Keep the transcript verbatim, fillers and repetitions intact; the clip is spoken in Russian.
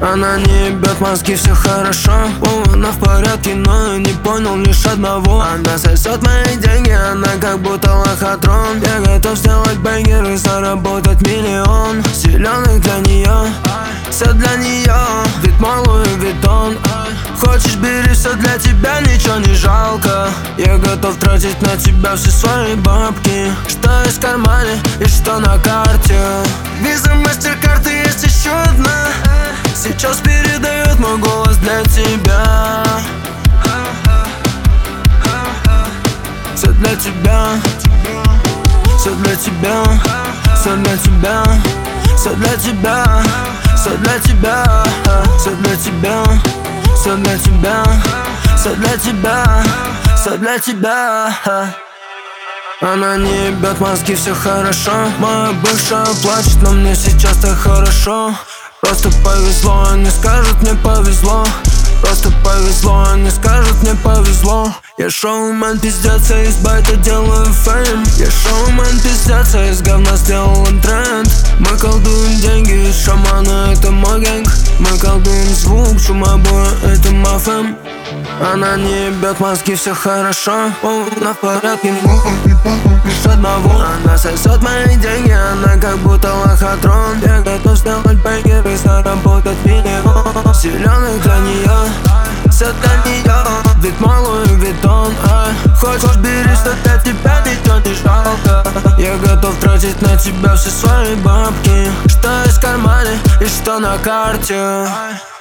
Она не ебет мозги, все хорошо. О, она в порядке, но я не понял лишь одного. Она сосет мои деньги, она как будто лохотрон. Я готов сделать бэнгер и заработать миллион. Зеленый для нее, все для нее. Вид Луи Виттон. Хочешь, бери, все для тебя, ничего не жалко. Я готов тратить на тебя все свои бабки. Что есть в кармане и что на карте. Виза, MasterCard и есть еще одна. Сейчас передает мой голос для тебя. Все для тебя, все для тебя, все для тебя, все для тебя, все для тебя, все для тебя, все для тебя, все для тебя, все для тебя. Она не ебет мозги, все хорошо. Моя бывшая плачет, но мне сейчас так хорошо. Просто повезло, они скажут, мне повезло. Просто повезло, они скажут, мне повезло. Я шоумен, пиздец, а из байта делаю фейм. Я шоумен, пиздец, а из говна сделал им тренд. Мы колдуем деньги, шаманы, это мой гэнг. Мы колдуем звук, шум обои, это мафэм. Она не ебет мозги, все хорошо. О, она в порядке, лишь одного. Она сосет мои деньги, она как будто лохотрон. Я готов сделать бэнгер и заработать миллион. Зеленый для нее, все для нее. Вид Луи Виттон. Хочешь, бери, что для тебя ничего не жалко. Я готов тратить на тебя все свои бабки. Что есть в кармане и что на карте.